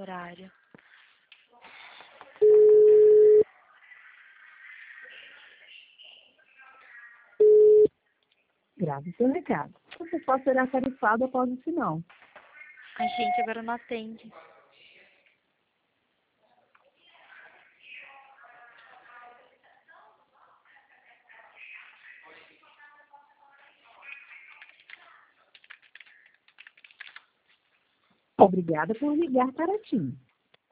horário. Grave seu recado. Você só será tarifado após o sinal. Ai, gente, agora não atende. Obrigada por ligar para a TIM.